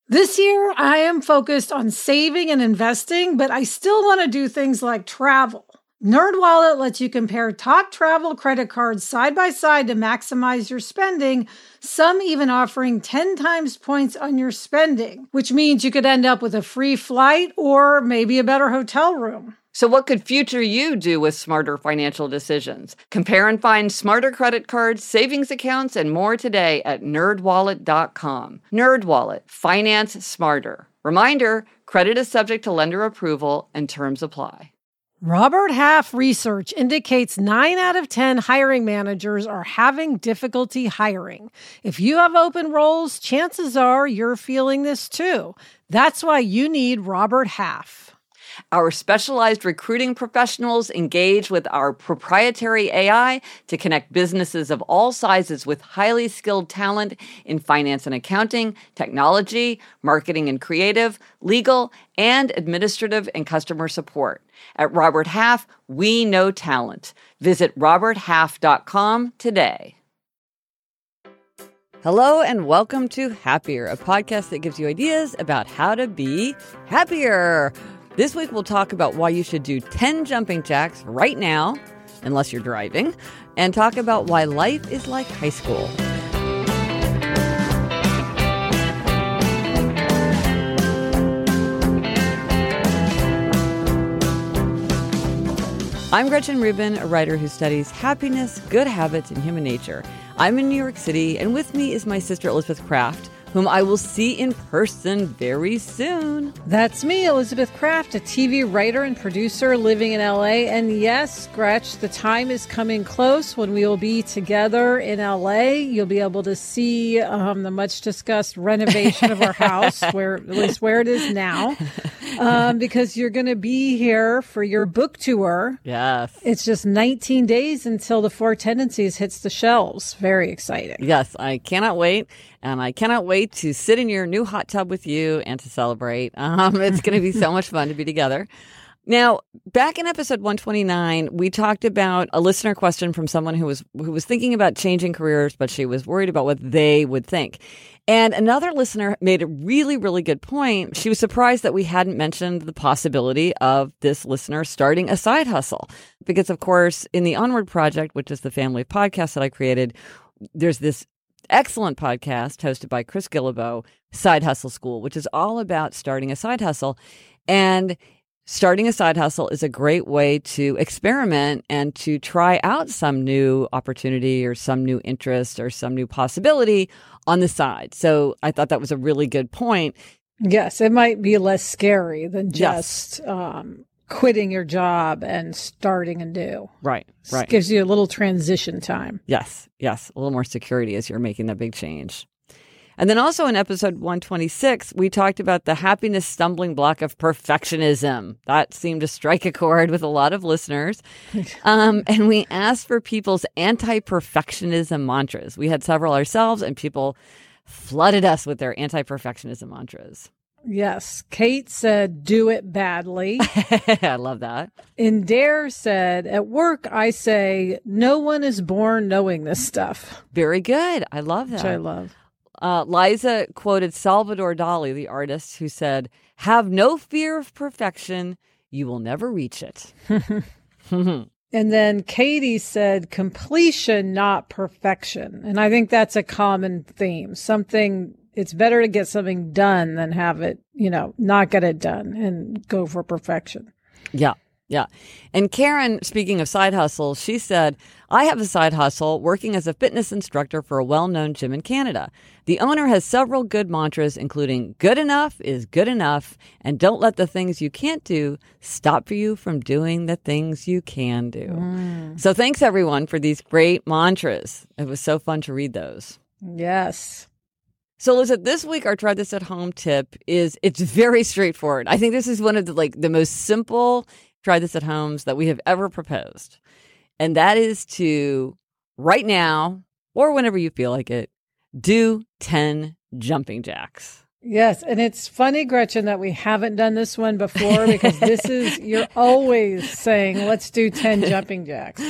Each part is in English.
This year, I am focused on saving and investing, but I still want to do things like travel. NerdWallet lets you compare top travel credit cards side by side to maximize your spending, some even offering 10 times points on your spending, which means you could end up with a free flight or maybe a better hotel room. So what could future you do with smarter financial decisions? Compare and find smarter credit cards, savings accounts, and more today at nerdwallet.com. NerdWallet. Finance smarter. Reminder, credit is subject to lender approval and terms apply. Robert Half research indicates 9 out of 10 hiring managers are having difficulty hiring. If you have open roles, chances are you're feeling this too. That's why you need Robert Half. Our specialized recruiting professionals engage with our proprietary AI to connect businesses of all sizes with highly skilled talent in finance and accounting, technology, marketing and creative, legal, and administrative and customer support. At Robert Half, we know talent. Visit roberthalf.com today. Hello and welcome to Happier, a podcast that gives you ideas about how to be happier. This week, we'll talk about why you should do 10 jumping jacks right now, unless you're driving, and talk about why life is like high school. I'm Gretchen Rubin, a writer who studies happiness, good habits, and human nature. I'm in New York City, and with me is my sister Elizabeth Kraft, whom I will see in person very soon. That's me, Elizabeth Kraft, a TV writer and producer living in LA. And yes, Gretch, the time is coming close when we will be together in LA. You'll be able to see the much discussed renovation of our house, at least where it is now, because you're going to be here for your book tour. Yes. It's just 19 days until The Four Tendencies hits the shelves. Very exciting. Yes, I cannot wait. And I cannot wait to sit in your new hot tub with you and to celebrate. It's going to be so much fun to be together. Now, back in episode 129, we talked about a listener question from someone who was thinking about changing careers, but she was worried about what they would think. And another listener made a really, really good point. She was surprised that we hadn't mentioned the possibility of this listener starting a side hustle. Because, of course, in the Onward Project, which is the family of podcasts that I created, there's this excellent podcast hosted by Chris Guillebeau, Side Hustle School, which is all about starting a side hustle. And starting a side hustle is a great way to experiment and to try out some new opportunity or some new interest or some new possibility on the side. So I thought that was a really good point. Yes, it might be less scary than just quitting your job and starting anew. Right. It gives you a little transition time. Yes. A little more security as you're making that big change. And then also in episode 126, we talked about the happiness stumbling block of perfectionism. That seemed to strike a chord with a lot of listeners. And we asked for people's anti-perfectionism mantras. We had several ourselves, and people flooded us with their anti-perfectionism mantras. Yes. Kate said, do it badly. I love that. And Dare said, at work, I say, no one is born knowing this stuff. Very good. I love that. Which I love. Liza quoted Salvador Dali, the artist, who said, have no fear of perfection. You will never reach it. And then Katie said, completion, not perfection. And I think that's a common theme. It's better to get something done than have it, not get it done and go for perfection. Yeah. And Karen, speaking of side hustles, she said, I have a side hustle working as a fitness instructor for a well-known gym in Canada. The owner has several good mantras, including good enough is good enough, and don't let the things you can't do stop you from doing the things you can do. So thanks, everyone, for these great mantras. It was so fun to read those. Yes. So, Elizabeth, this week our Try This at Home tip it's very straightforward. I think this is one of the most simple Try This at Homes that we have ever proposed. And that is to, right now, or whenever you feel like it, do 10 jumping jacks. Yes. And it's funny, Gretchen, that we haven't done this one before because you're always saying, let's do 10 jumping jacks.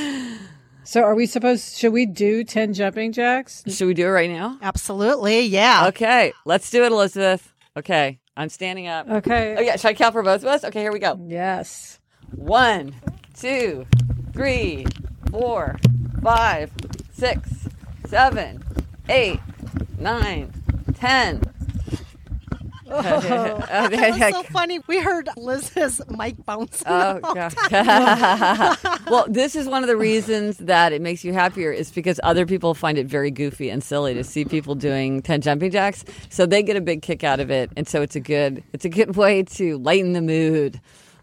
So should we do 10 jumping jacks? Should we do it right now? Absolutely. Yeah. Okay. Let's do it, Elizabeth. Okay, I'm standing up. Okay. Oh, yeah. Should I count for both of us? Okay, here we go. Yes. 1, 2, 3, 4, 5, 6, 7, 8, 9, 10. That's so funny. We heard Liz's mic bouncing. Oh, God. Well, this is one of the reasons that it makes you happier is because other people find it very goofy and silly to see people doing 10 jumping jacks. So they get a big kick out of it. And so it's a good way to lighten the mood.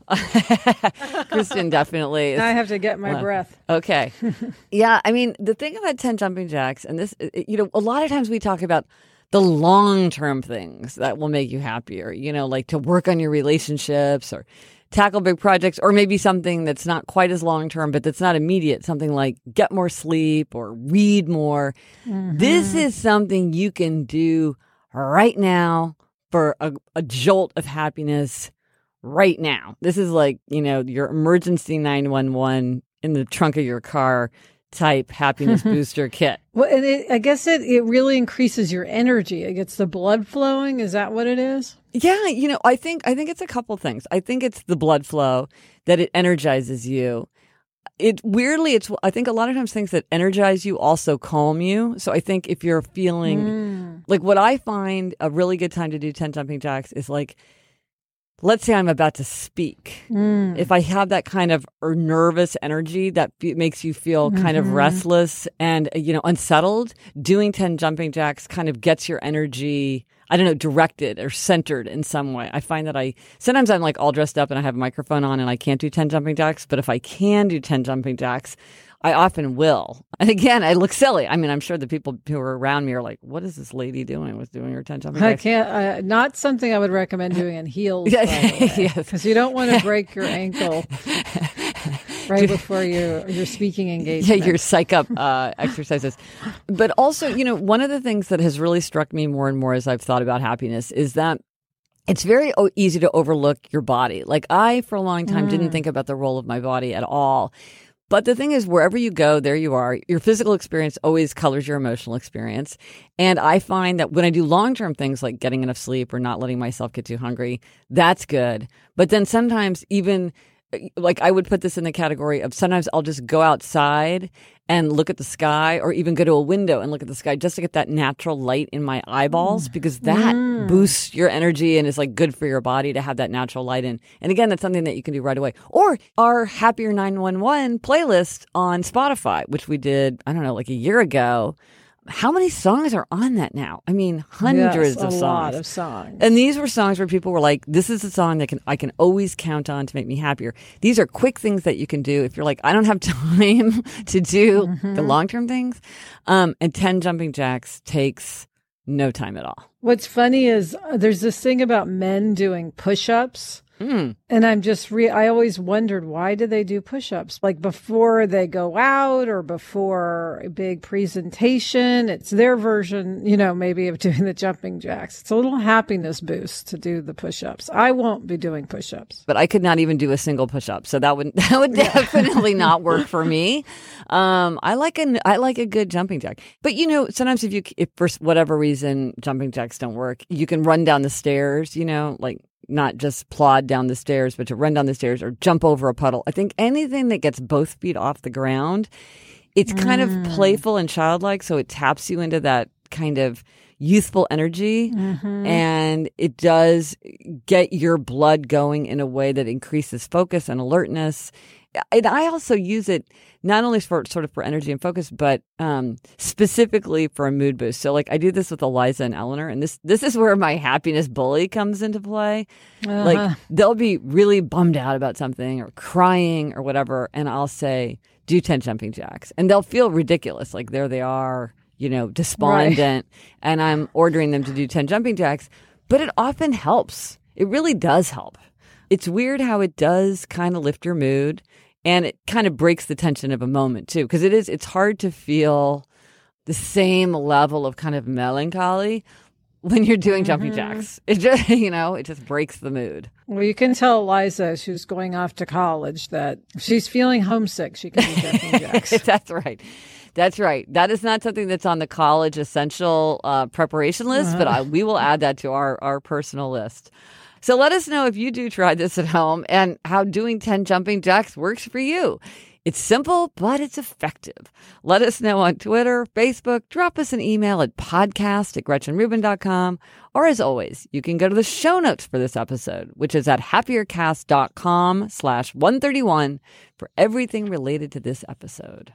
Kristen definitely. I have to get my breath. Okay. Yeah. I mean, the thing about 10 jumping jacks, and this, a lot of times we talk about the long-term things that will make you happier, like to work on your relationships or tackle big projects, or maybe something that's not quite as long-term, but that's not immediate, something like get more sleep or read more. Mm-hmm. This is something you can do right now for a jolt of happiness right now. This is like, your emergency 911 in the trunk of your car type happiness booster kit. Well, and I guess it really increases your energy. It gets the blood flowing. Is that what it is? Yeah, I think it's a couple things. I think it's the blood flow that it energizes you. I think a lot of times things that energize you also calm you. So I think if you're feeling like what I find a really good time to do 10 jumping jacks is like, let's say I'm about to speak. If I have that kind of nervous energy that makes you feel kind of restless and, unsettled, doing 10 jumping jacks kind of gets your energy, I don't know, directed or centered in some way. I find that sometimes I'm like all dressed up and I have a microphone on and I can't do 10 jumping jacks. But if I can do 10 jumping jacks, I often will. And again, I look silly. I mean, I'm sure the people who are around me are like, what is this lady doing with doing her 10 jumping jacks? I can't, not something I would recommend doing in heels, because you don't want to break your ankle right before your speaking engagement. Yeah, your psych up exercises. But also, one of the things that has really struck me more and more as I've thought about happiness is that it's very easy to overlook your body. Like I, for a long time, didn't think about the role of my body at all. But the thing is, wherever you go, there you are. Your physical experience always colors your emotional experience. And I find that when I do long-term things like getting enough sleep or not letting myself get too hungry, that's good. But then sometimes even like I would put this in the category of sometimes I'll just go outside and look at the sky or even go to a window and look at the sky just to get that natural light in my eyeballs because that boosts your energy and is like good for your body to have that natural light in. And again, that's something that you can do right away. Or our Happier 911 playlist on Spotify, which we did, I don't know, like a year ago. How many songs are on that now? I mean, hundreds of songs. A lot of songs. And these were songs where people were like, this is a song that I can always count on to make me happier. These are quick things that you can do if you're like, I don't have time to do the long-term things. And 10 jumping jacks takes no time at all. What's funny is there's this thing about men doing push-ups. And I'm just, I always wondered, why do they do push-ups? Like before they go out or before a big presentation, it's their version, maybe of doing the jumping jacks. It's a little happiness boost to do the push-ups. I won't be doing push-ups. But I could not even do a single push-up. So that would definitely not work for me. I like a good jumping jack. But sometimes if for whatever reason jumping jacks don't work, you can run down the stairs, like not just plod down the stairs, but to run down the stairs or jump over a puddle. I think anything that gets both feet off the ground, it's kind of playful and childlike. So it taps you into that kind of youthful energy and it does get your blood going in a way that increases focus and alertness. And I also use it not only for energy and focus, but specifically for a mood boost. So like I do this with Eliza and Eleanor, and this is where my happiness bully comes into play. Like they'll be really bummed out about something or crying or whatever, and I'll say, do 10 jumping jacks. And they'll feel ridiculous. Like there they are, despondent, and I'm ordering them to do 10 jumping jacks. But it often helps. It really does help. It's weird how it does kind of lift your mood. And it kind of breaks the tension of a moment, too, because it's hard to feel the same level of kind of melancholy when you're doing jumping jacks. It just, it just breaks the mood. Well, you can tell Eliza, who's going off to college, that if she's feeling homesick, she can do jumping jacks. That's right. That's right. That is not something that's on the college essential preparation list, but we will add that to our personal list. So let us know if you do try this at home and how doing 10 jumping jacks works for you. It's simple, but it's effective. Let us know on Twitter, Facebook, drop us an email at podcast@GretchenRubin.com. Or as always, you can go to the show notes for this episode, which is at happiercast.com/131 for everything related to this episode.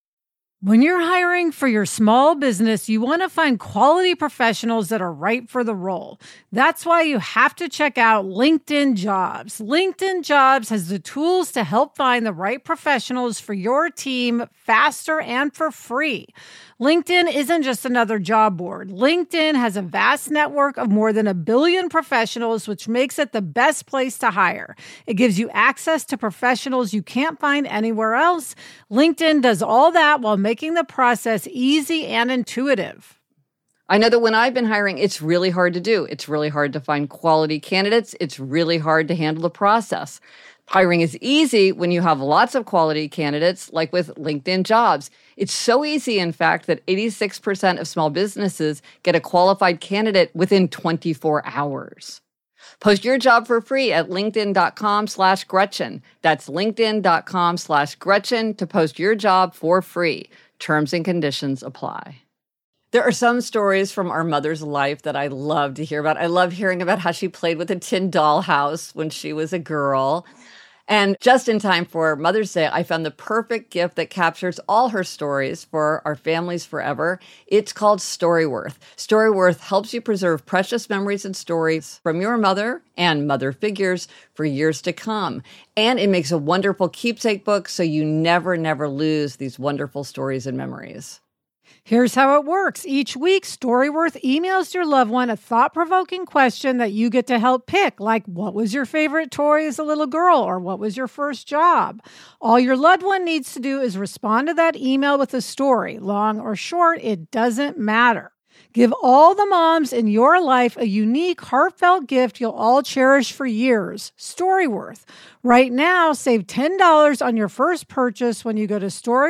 When you're hiring for your small business, you want to find quality professionals that are right for the role. That's why you have to check out LinkedIn Jobs. LinkedIn Jobs has the tools to help find the right professionals for your team faster and for free. LinkedIn isn't just another job board. LinkedIn has a vast network of more than 1 billion professionals, which makes it the best place to hire. It gives you access to professionals you can't find anywhere else. LinkedIn does all that while making the process easy and intuitive. I know that when I've been hiring, it's really hard to do. It's really hard to find quality candidates. It's really hard to handle the process. Hiring is easy when you have lots of quality candidates, like with LinkedIn Jobs. It's so easy, in fact, that 86% of small businesses get a qualified candidate within 24 hours. Post your job for free at linkedin.com/Gretchen. That's linkedin.com/Gretchen to post your job for free. Terms and conditions apply. There are some stories from our mother's life that I love to hear about. I love hearing about how she played with a tin dollhouse when she was a girl. And just in time for Mother's Day, I found the perfect gift that captures all her stories for our families forever. It's called Storyworth. Storyworth helps you preserve precious memories and stories from your mother and mother figures for years to come. And it makes a wonderful keepsake book so you never lose these wonderful stories and memories. Here's how it works. Each week, Storyworth emails your loved one a thought-provoking question that you get to help pick, like what was your favorite toy as a little girl, or what was your first job? All your loved one needs to do is respond to that email with a story. Long or short, it doesn't matter. Give all the moms in your life a unique, heartfelt gift you'll all cherish for years. Storyworth. Right now, save $10 on your first purchase when you go to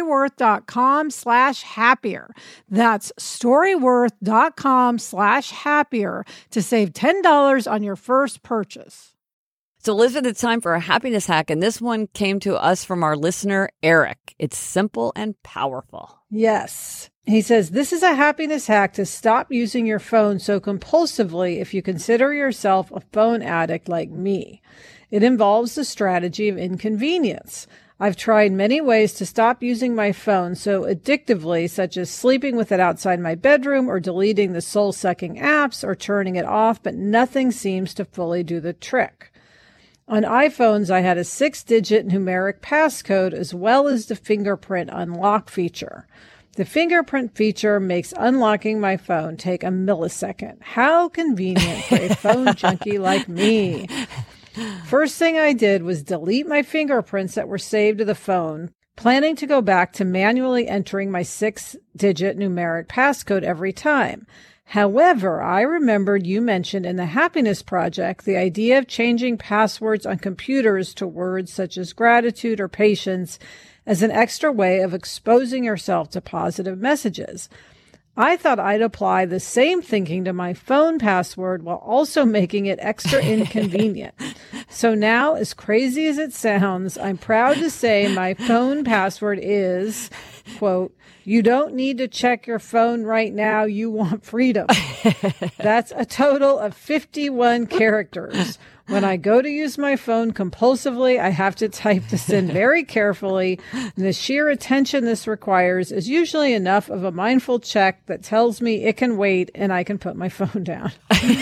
storyworth.com/happier. That's storyworth.com/happier to save $10 on your first purchase. So, Elizabeth, it's time for a happiness hack, and this one came to us from our listener, Eric. It's simple and powerful. Yes. He says, this is a happiness hack to stop using your phone so compulsively if you consider yourself a phone addict like me. It involves the strategy of inconvenience. I've tried many ways to stop using my phone so addictively, such as sleeping with it outside my bedroom or deleting the soul-sucking apps or turning it off, but nothing seems to fully do the trick. On iPhones, I had a 6-digit numeric passcode as well as the fingerprint unlock feature. The fingerprint feature makes unlocking my phone take a millisecond. How convenient for a phone junkie like me. First thing I did was delete my fingerprints that were saved to the phone, planning to go back to manually entering my 6-digit numeric passcode every time. However, I remembered you mentioned in the Happiness Project the idea of changing passwords on computers to words such as gratitude or patience as an extra way of exposing yourself to positive messages. I thought I'd apply the same thinking to my phone password while also making it extra inconvenient. So now, as crazy as it sounds, I'm proud to say my phone password is, quote, "You don't need to check your phone right now. You want freedom." That's a total of 51 characters. When I go to use my phone compulsively, I have to type this in very carefully. And the sheer attention this requires is usually enough of a mindful check that tells me it can wait and I can put my phone down.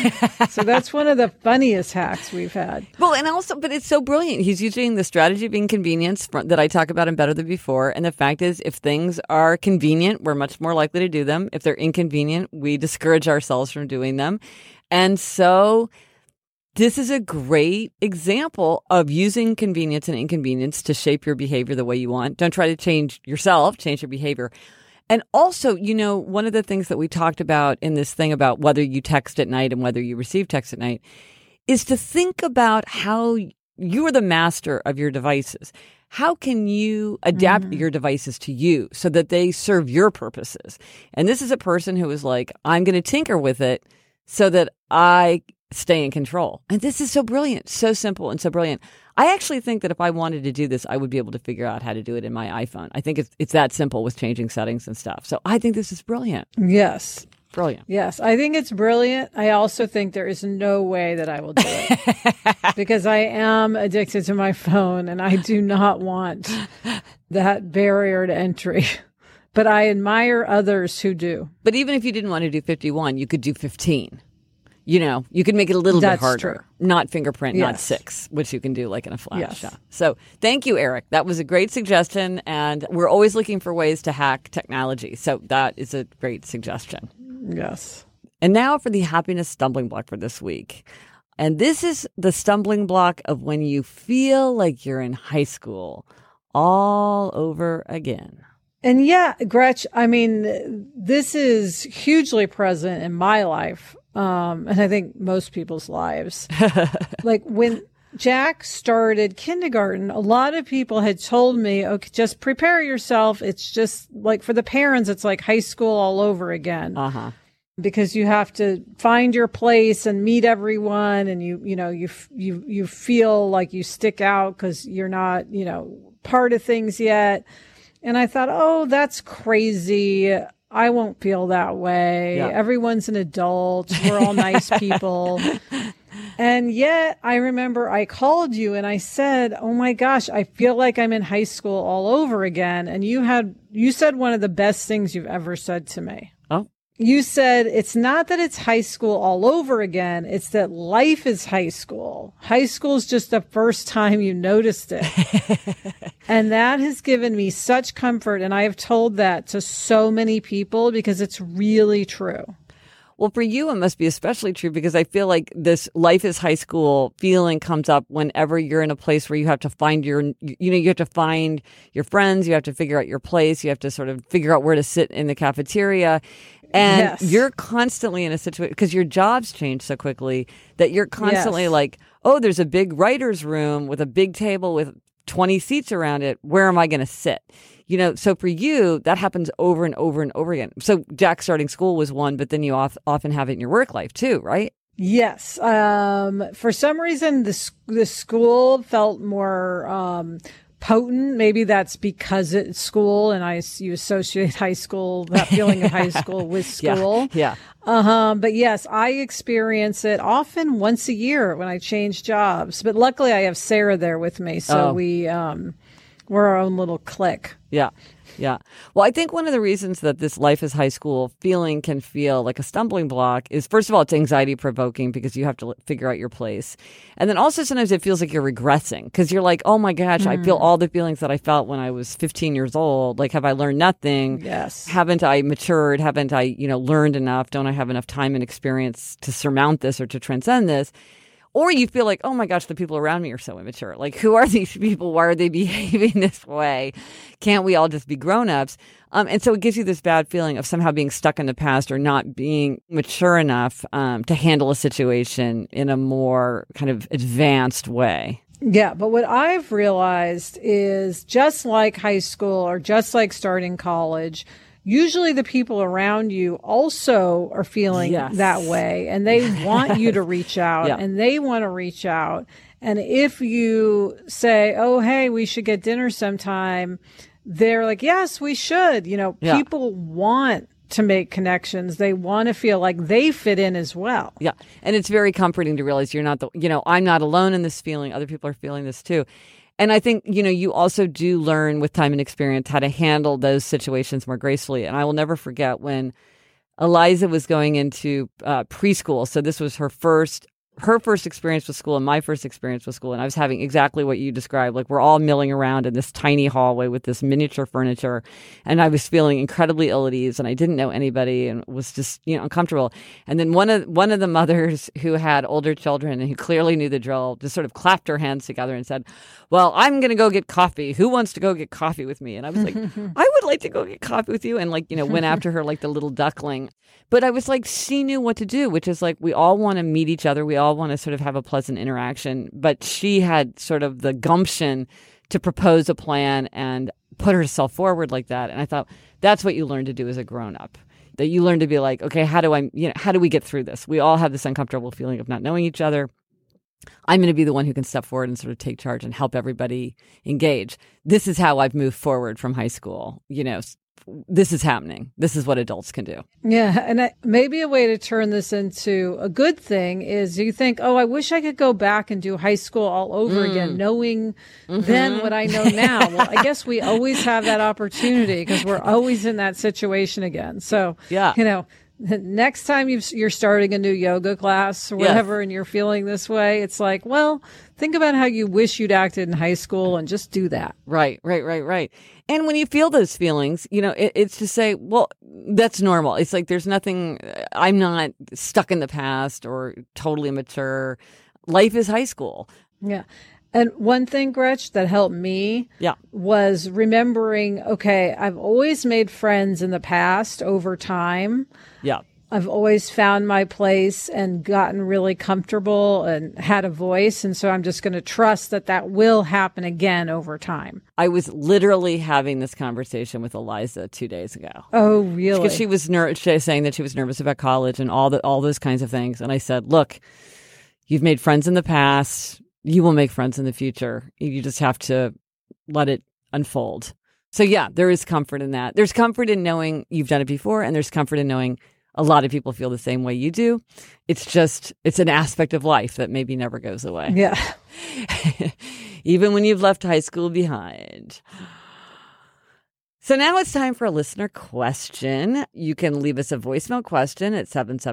So that's one of the funniest hacks we've had. Well, and also, but it's so brilliant. He's using the strategy of inconvenience that I talk about in Better Than Before. And the fact is, if things are convenient, we're much more likely to do them. If they're inconvenient, we discourage ourselves from doing them. And so this is a great example of using convenience and inconvenience to shape your behavior the way you want. Don't try to change yourself, change your behavior. And also, you know, one of the things that we talked about in this thing about whether you text at night and whether you receive text at night is to think about how you are the master of your devices. How can you adapt your devices to you so that they serve your purposes? And this is a person who is like, I'm going to tinker with it so that I stay in control. And this is so brilliant, so simple and so brilliant. I actually think that if I wanted to do this, I would be able to figure out how to do it in my iPhone. I think it's that simple with changing settings and stuff. So I think this is brilliant. Yes. Brilliant. Yes, I think it's brilliant. I also think there is no way that I will do it because I am addicted to my phone and I do not want that barrier to entry. But I admire others who do. But even if you didn't want to do 51, you could do 15. You know, you could make it a little bit harder. True. Not fingerprint, Yes. not 6, which you can do like in a flash. Yes. Yeah. So thank you, Eric. That was a great suggestion. And we're always looking for ways to hack technology. So that is a great suggestion. Yes. And now for the happiness stumbling block for this week. And this is the stumbling block of when you feel like you're in high school all over again. And yeah, Gretch, I mean, this is hugely present in my life. And I think most people's lives. Like when Jack started kindergarten, a lot of people had told me, okay, just prepare yourself. It's just like for the parents, it's like high school all over again. Uh-huh. Because you have to find your place and meet everyone. And you feel like you stick out because you're not, part of things yet. And I thought, oh, that's crazy. I won't feel that way. Yeah. Everyone's an adult. We're all nice people. And yet I remember I called you and I said, oh my gosh, I feel like I'm in high school all over again. And you said one of the best things you've ever said to me. Oh. You said, it's not that it's high school all over again. It's that life is high school. High school is just the first time you noticed it. And that has given me such comfort. And I have told that to so many people because it's really true. Well, for you, it must be especially true because I feel like this life is high school feeling comes up whenever you're in a place where you have to find you have to find your friends. You have to figure out your place. You have to sort of figure out where to sit in the cafeteria. And Yes. you're constantly in a situation because your jobs change so quickly that you're constantly Yes. like, oh, there's a big writer's room with a big table with 20 seats around it. Where am I going to sit? So for you, that happens over and over and over again. So Jack starting school was one, but then you often have it in your work life too, right? Yes. For some reason, the school felt more potent. Maybe that's because it's school and you associate high school, that feeling of high school with school. Yeah. But yes, I experience it often once a year when I change jobs. But luckily I have Sarah there with me. So we're our own little clique. Yeah. Yeah. Well, I think one of the reasons that this life is high school feeling can feel like a stumbling block is, first of all, it's anxiety provoking because you have to figure out your place. And then also sometimes it feels like you're regressing because you're like, oh my gosh, I feel all the feelings that I felt when I was 15 years old. Like, have I learned nothing? Yes. Haven't I matured? Haven't I, learned enough? Don't I have enough time and experience to surmount this or to transcend this? Or you feel like, oh my gosh, the people around me are so immature. Like, who are these people? Why are they behaving this way? Can't we all just be grown-ups? And so it gives you this bad feeling of somehow being stuck in the past or not being mature enough to handle a situation in a more kind of advanced way. Yeah, but what I've realized is just like high school or just like starting college, usually the people around you also are feeling that way and they want you to reach out and they want to reach out. And if you say, oh, hey, we should get dinner sometime, they're like, yes, we should. People want to make connections. They want to feel like they fit in as well. Yeah. And it's very comforting to realize you're not I'm not alone in this feeling. Other people are feeling this too. And I think, you also do learn with time and experience how to handle those situations more gracefully. And I will never forget when Eliza was going into preschool. So this was her first experience with school and my first experience with school. And I was having exactly what you described. Like, we're all milling around in this tiny hallway with this miniature furniture. And I was feeling incredibly ill at ease and I didn't know anybody and was just, uncomfortable. And then one of the mothers who had older children and who clearly knew the drill just sort of clapped her hands together and said, well, I'm going to go get coffee. Who wants to go get coffee with me? And I was like, I would like to go get coffee with you. And went after her like the little duckling. But I was like, she knew what to do, which is like, we all want to meet each other. We all all want to sort of have a pleasant interaction, but she had sort of the gumption to propose a plan and put herself forward like that. And I thought that's what you learn to do as a grown-up. That you learn to be like, okay, how do we get through this? We all have this uncomfortable feeling of not knowing each other. I'm going to be the one who can step forward and sort of take charge and help everybody engage. This is how I've moved forward from high school. This is happening. This is what adults can do. Yeah. And maybe a way to turn this into a good thing is you think, oh, I wish I could go back and do high school all over again, knowing then what I know now. Well, I guess we always have that opportunity because we're always in that situation again. So, next time you're starting a new yoga class or whatever, and you're feeling this way, it's like, well, think about how you wish you'd acted in high school and just do that. Right. And when you feel those feelings, it's to say, well, that's normal. It's like there's nothing, I'm not stuck in the past or totally immature. Life is high school. Yeah. And one thing, Gretch, that helped me was remembering, okay, I've always made friends in the past over time. Yeah. I've always found my place and gotten really comfortable and had a voice. And so I'm just going to trust that will happen again over time. I was literally having this conversation with Eliza 2 days ago. Oh, really? Because she was saying that she was nervous about college and all those kinds of things. And I said, look, you've made friends in the past. You will make friends in the future. You just have to let it unfold. So yeah, there is comfort in that. There's comfort in knowing you've done it before, and there's comfort in knowing a lot of people feel the same way you do. It's an aspect of life that maybe never goes away. Yeah. Even when you've left high school behind. So now it's time for a listener question. You can leave us a voicemail question at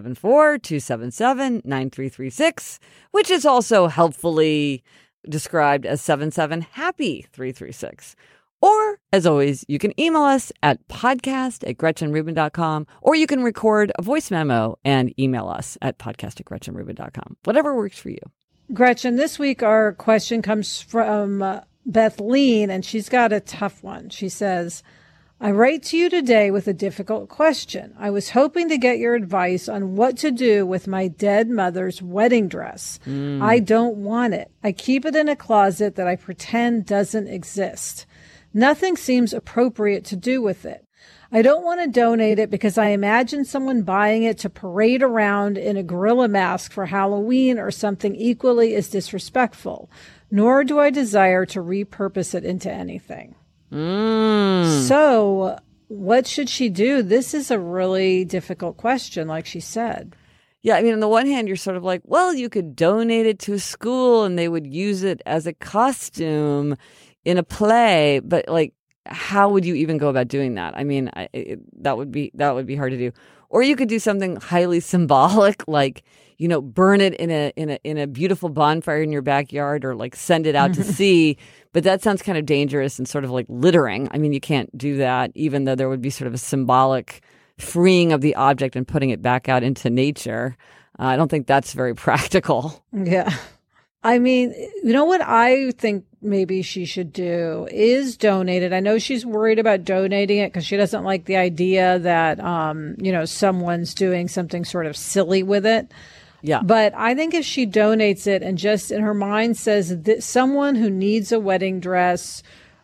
774-277-9336, which is also helpfully described as 77-HAPPY-336. Or, as always, you can email us at podcast@GretchenRubin.com, or you can record a voice memo and email us at podcast@GretchenRubin.com. Whatever works for you. Gretchen, this week our question comes from Bethleen, and she's got a tough one. She says, I write to you today with a difficult question. I was hoping to get your advice on what to do with my dead mother's wedding dress. I don't want it. I keep it in a closet that I pretend doesn't exist. Nothing seems appropriate to do with it. I don't want to donate it because I imagine someone buying it to parade around in a gorilla mask for Halloween or something equally as disrespectful, nor do I desire to repurpose it into anything. So what should she do? This is a really difficult question, like she said. Yeah, I mean, on the one hand, you're sort of like, well, you could donate it to a school and they would use it as a costume in a play, but like, how would you even go about doing that? I mean, that would be hard to do. Or you could do something highly symbolic, like, burn it in a beautiful bonfire in your backyard, or like send it out to sea. But that sounds kind of dangerous and sort of like littering. I mean, you can't do that, even though there would be sort of a symbolic freeing of the object and putting it back out into nature. I don't think that's very practical. Yeah. I mean, you know what I think maybe she should do is donate it. I know she's worried about donating it because she doesn't like the idea that, someone's doing something sort of silly with it. Yeah. But I think if she donates it and just in her mind says that someone who needs a wedding dress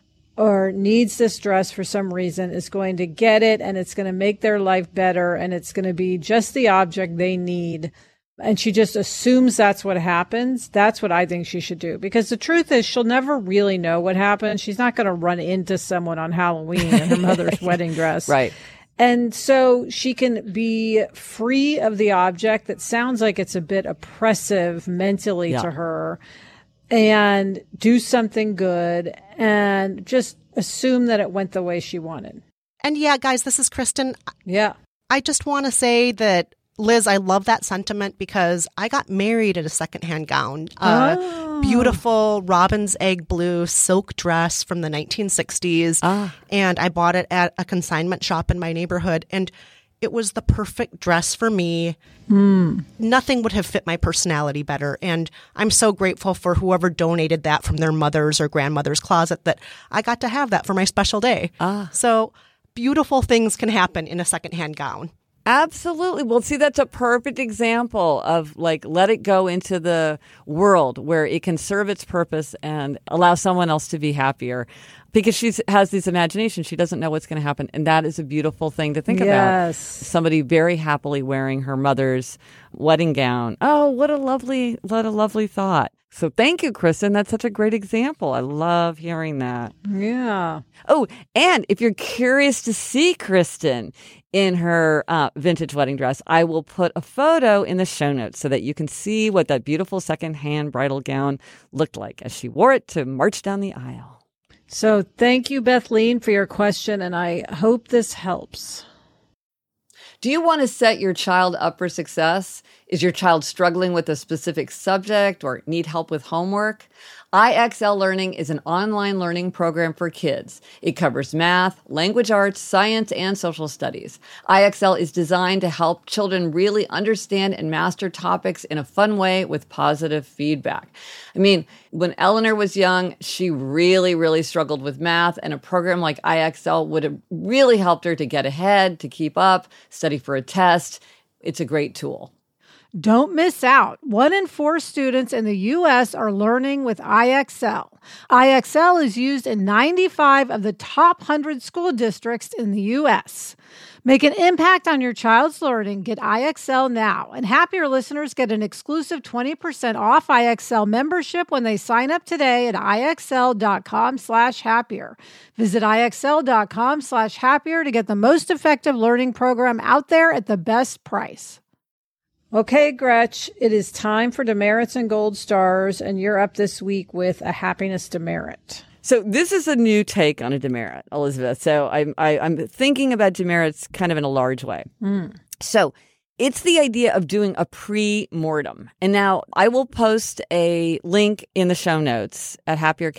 or needs this dress for some reason is going to get it, and it's going to make their life better, and it's going to be just the object they need, and she just assumes that's what happens, that's what I think she should do. Because the truth is, she'll never really know what happened. She's not going to run into someone on Halloween in her mother's wedding dress. Right. And so she can be free of the object that sounds like it's a bit oppressive mentally to her, and do something good and just assume that it went the way she wanted. And yeah, guys, this is Kristen. Yeah. I just want to say that, Liz, I love that sentiment because I got married in a secondhand gown. Beautiful robin's egg blue silk dress from the 1960s. And I bought it at a consignment shop in my neighborhood. And it was the perfect dress for me. Nothing would have fit my personality better. And I'm so grateful for whoever donated that from their mother's or grandmother's closet that I got to have that for my special day. So beautiful things can happen in a secondhand gown. Absolutely. Well, see, that's a perfect example of like, let it go into the world where it can serve its purpose and allow someone else to be happier. Because she has this imagination. She doesn't know what's going to happen. And that is a beautiful thing to think about. Somebody very happily wearing her mother's wedding gown. Oh, what a lovely thought. So thank you, Kristen. That's such a great example. I love hearing that. Yeah. Oh, and if you're curious to see Kristen in her vintage wedding dress, I will put a photo in the show notes so that you can see what that beautiful secondhand bridal gown looked like as she wore it to march down the aisle. So thank you, Bethleen, for your question, and I hope this helps. Do you want to set your child up for success? Is your child struggling with a specific subject or need help with homework? IXL Learning is an online learning program for kids. It covers math, language arts, science, and social studies. IXL is designed to help children really understand and master topics in a fun way with positive feedback. I mean, when Eleanor was young, she really struggled with math, and a program like IXL would have really helped her to get ahead, to keep up, study for a test. It's a great tool. Don't miss out. 1 in 4 students in the U.S. are learning with IXL. IXL is used in 95 of the top 100 school districts in the U.S. Make an impact on your child's learning. Get IXL now. And happier listeners get an exclusive 20% off IXL membership when they sign up today at IXL.com/happier. Visit IXL.com/happier to get the most effective learning program out there at the best price. Okay, Gretch, it is time for demerits and gold stars, and you're up this week with a happiness demerit. So this is a new take on a demerit, Elizabeth. So I'm thinking about demerits kind of in a large way. So it's the idea of doing a pre-mortem. And now I will post a link in the show notes at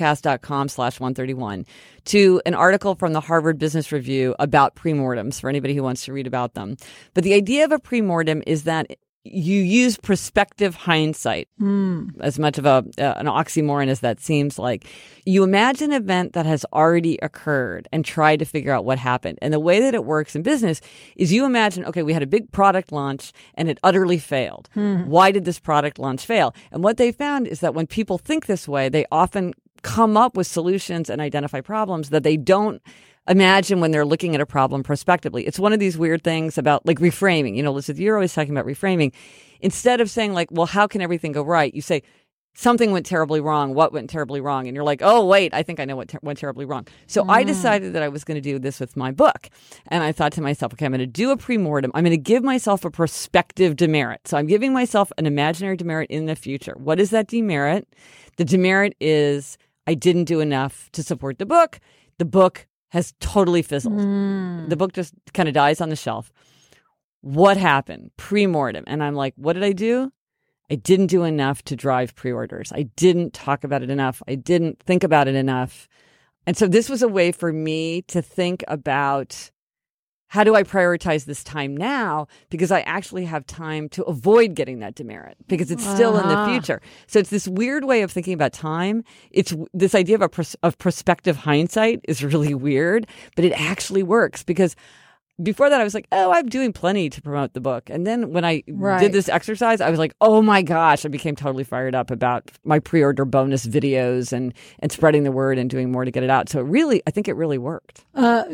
happiercast.com/131 to an article from the Harvard Business Review about pre-mortems for anybody who wants to read about them. But the idea of a pre-mortem is that you use prospective hindsight, as much of an oxymoron as that seems like. You imagine an event that has already occurred and try to figure out what happened. And the way that it works in business is you imagine, okay, we had a big product launch and it utterly failed. Why did this product launch fail? And what they found is that when people think this way, they often come up with solutions and identify problems that they don't imagine when they're looking at a problem prospectively. It's one of these weird things about like reframing. You know, Elizabeth, you're always talking about reframing. Instead of saying like, well, how can everything go right? You say, something went terribly wrong. What went terribly wrong? And you're like, oh, wait, I think I know what went terribly wrong. So I decided that I was going to do this with my book. And I thought to myself, okay, I'm going to do a pre-mortem. I'm going to give myself a prospective demerit. So I'm giving myself an imaginary demerit in the future. What is that demerit? The demerit is I didn't do enough to support the book. The book has totally fizzled. The book just kind of dies on the shelf. What happened? Pre-mortem. And I'm like, what did I do? I didn't do enough to drive pre-orders. I didn't talk about it enough. I didn't think about it enough. And so this was a way for me to think about how do I prioritize this time now? Because I actually have time to avoid getting that demerit because it's still in the future. So it's this weird way of thinking about time. It's this idea of prospective hindsight is really weird, but it actually works because before that, I was like, oh, I'm doing plenty to promote the book. And then when I did this exercise, I was like, oh my gosh, I became totally fired up about my pre-order bonus videos and spreading the word and doing more to get it out. So I think it really worked.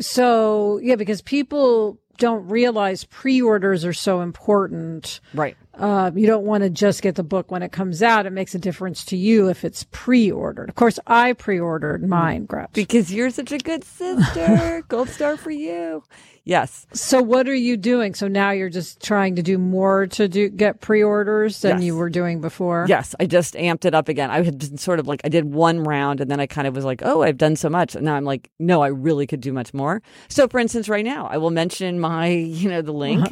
Because people don't realize pre-orders are so important. Right. You don't want to just get the book when it comes out. It makes a difference to you if it's pre-ordered. Of course, I pre-ordered mine, Gretch. Because you're such a good sister. Gold star for you. Yes. So what are you doing? So now you're just trying to do more to get pre-orders than you were doing before? Yes. I just amped it up again. I had been sort of like, I did one round and then I kind of was like, oh, I've done so much. And now I'm like, no, I really could do much more. So for instance, right now, I will mention my, the link,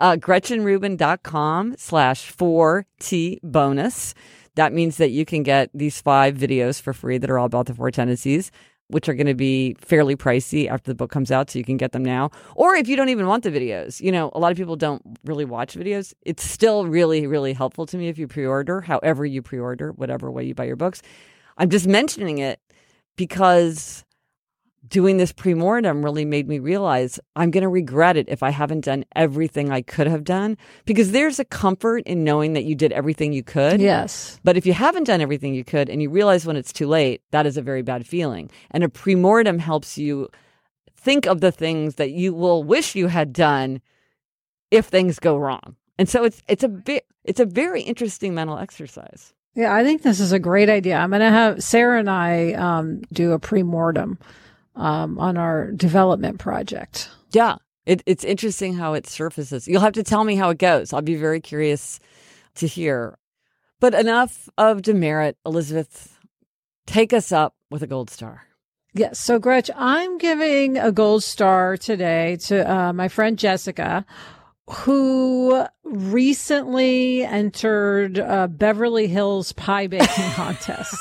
GretchenRubin.com/4T bonus. That means that you can get these 5 videos for free that are all about the 4 tendencies, which are going to be fairly pricey after the book comes out, so you can get them now. Or if you don't even want the videos, a lot of people don't really watch videos. It's still really, really helpful to me if you pre-order, however you pre-order, whatever way you buy your books. I'm just mentioning it because doing this premortem really made me realize I'm going to regret it if I haven't done everything I could have done, because there's a comfort in knowing that you did everything you could. Yes. But if you haven't done everything you could and you realize when it's too late, that is a very bad feeling. And a premortem helps you think of the things that you will wish you had done if things go wrong. And so it's a very interesting mental exercise. Yeah, I think this is a great idea. I'm going to have Sarah and I do a premortem on our development project. Yeah, it's interesting how it surfaces. You'll have to tell me how it goes. I'll be very curious to hear. But enough of demerit. Elizabeth, take us up with a gold star. Yes. So, Gretch, I'm giving a gold star today to my friend Jessica, who recently entered Beverly Hills pie baking contest.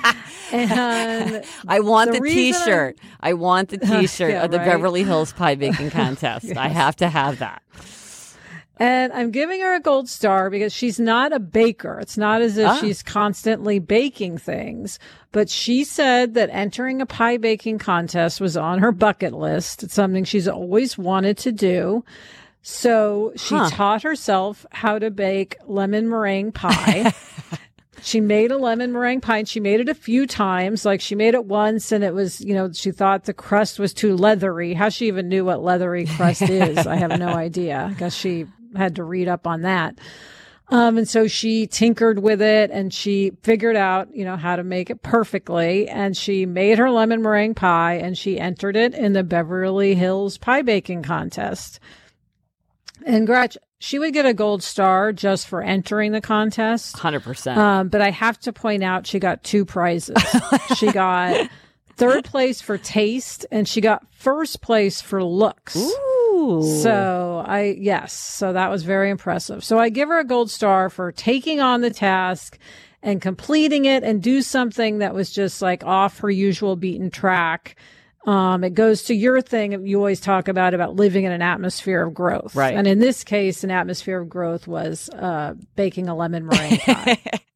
And I want the T-shirt. I want the T-shirt of the right? Beverly Hills pie baking contest. Yes. I have to have that. And I'm giving her a gold star because she's not a baker. It's not as if she's constantly baking things, but she said that entering a pie baking contest was on her bucket list. It's something she's always wanted to do. So she taught herself how to bake lemon meringue pie. She made a lemon meringue pie, and she made it a few times. Like, she made it once and it was, she thought the crust was too leathery. How she even knew what leathery crust is, I have no idea. I guess she had to read up on that. And so she tinkered with it and she figured out, how to make it perfectly. And she made her lemon meringue pie and she entered it in the Beverly Hills pie baking contest. And Gretch, she would get a gold star just for entering the contest. 100%. But I have to point out she got 2 prizes. She got 3rd place for taste and she got 1st place for looks. Ooh. So so that was very impressive. So I give her a gold star for taking on the task and completing it and do something that was just like off her usual beaten track. It goes to your thing you always talk about living in an atmosphere of growth. Right. And in this case, an atmosphere of growth was baking a lemon meringue pie.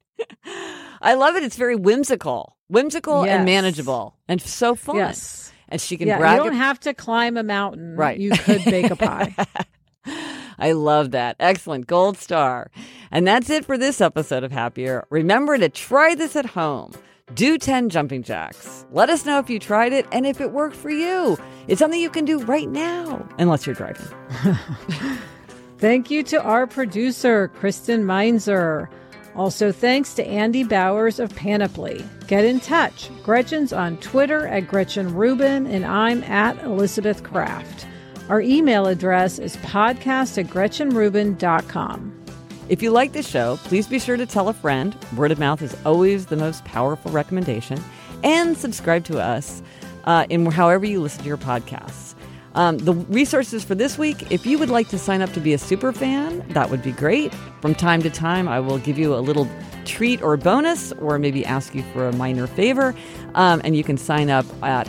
I love it. It's very whimsical and manageable and so fun. Yes. And she can you brag. don't have to climb a mountain. Right. You could bake a pie. I love that. Excellent. Gold star. And that's it for this episode of Happier. Remember to try this at home. Do 10 jumping jacks. Let us know if you tried it and if it worked for you. It's something you can do right now, unless you're driving. Thank you to our producer, Kristen Meinzer. Also, thanks to Andy Bowers of Panoply. Get in touch. Gretchen's on Twitter at Gretchen Rubin, and I'm at Elizabeth Kraft. Our email address is podcast@GretchenRubin.com. If you like this show, please be sure to tell a friend. Word of mouth is always the most powerful recommendation. And subscribe to us in however you listen to your podcasts. The resources for this week, if you would like to sign up to be a super fan, that would be great. From time to time, I will give you a little treat or bonus, or maybe ask you for a minor favor. And you can sign up at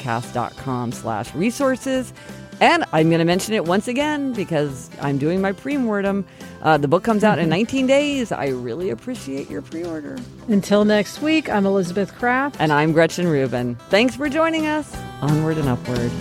happiercast.com/resources. And I'm going to mention it once again because I'm doing my premortem. The book comes out in 19 days. I really appreciate your pre-order. Until next week, I'm Elizabeth Kraft. And I'm Gretchen Rubin. Thanks for joining us. Onward and upward.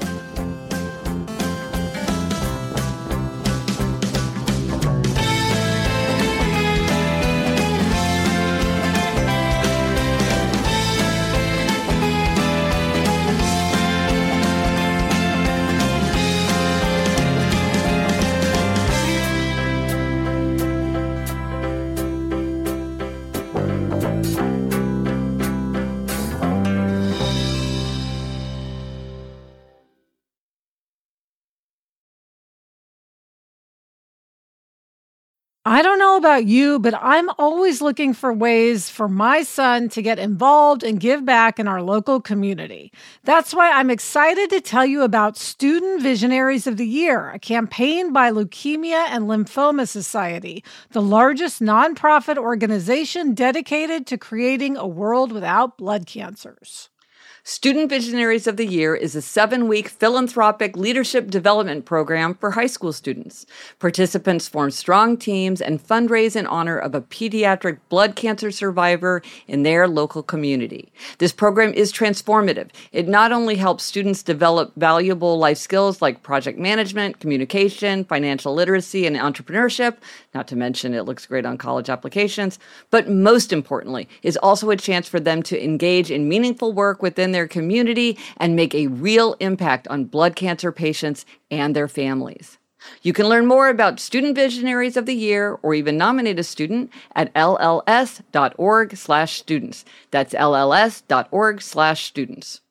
I don't know about you, but I'm always looking for ways for my son to get involved and give back in our local community. That's why I'm excited to tell you about Student Visionaries of the Year, a campaign by Leukemia and Lymphoma Society, the largest nonprofit organization dedicated to creating a world without blood cancers. Student Visionaries of the Year is a 7-week philanthropic leadership development program for high school students. Participants form strong teams and fundraise in honor of a pediatric blood cancer survivor in their local community. This program is transformative. It not only helps students develop valuable life skills like project management, communication, financial literacy, and entrepreneurship, not to mention it looks great on college applications, but most importantly, is also a chance for them to engage in meaningful work within their community and make a real impact on blood cancer patients and their families. You can learn more about Student Visionaries of the Year or even nominate a student at lls.org/students. That's lls.org/students.